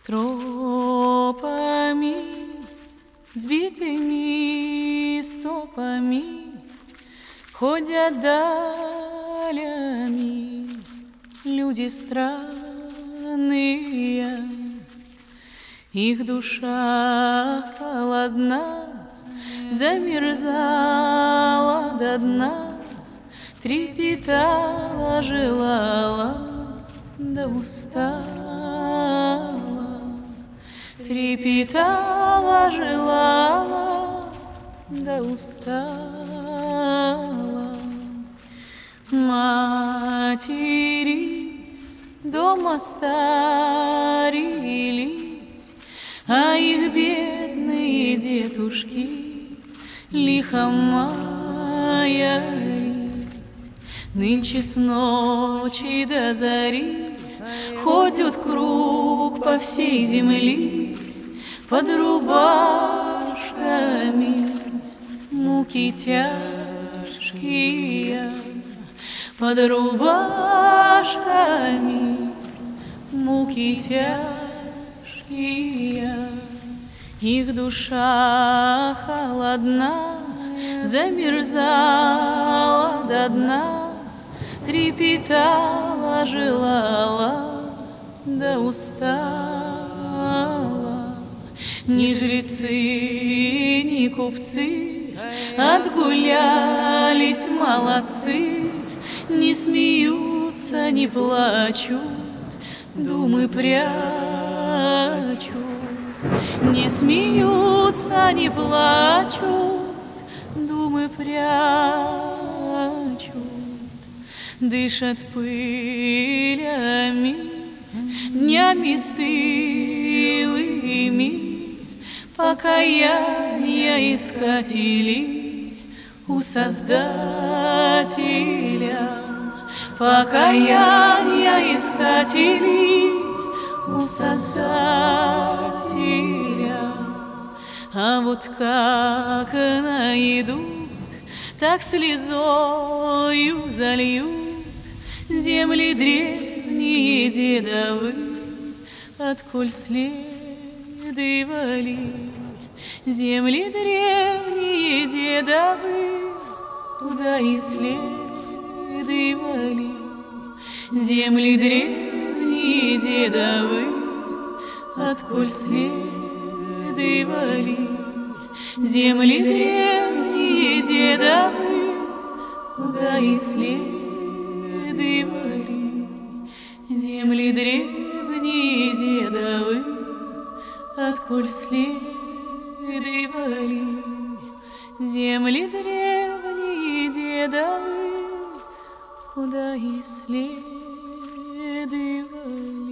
Тропами, сбитыми стопами ходят далями люди странные. Их душа холодна, замерзала до дна, трепетала, желала, да устала. Трепетала, желала, да устала. Матери дома старились, а их бедные детушки лихо маялись. Нынче с ночи до зари ходят круг по всей земле под рубашками, муки тяжкие, под рубашками, муки тяжкие. Их душа холодна, замерзала до дна, трепетала, желала, да устала. Ни жрецы, ни купцы отгулялись молодцы, не смеются, не плачут, думы прячут. Не смеются, не плачут, думы прячут. Дышат пылями, днями стылыми, покаяния искатели у Создателя. Покаяния искатели у Создателя. А вот как найдут, так слезою зальют земли древние дедовы, отколь следовали. Земли древние дедовы, куда и следовали. Земли древние дедовы, отколь следовали. Земли древние дедовы, куда и следовали. Земли древние дедовы, отколь следовали. Земли древние дедовы, куда и следовали.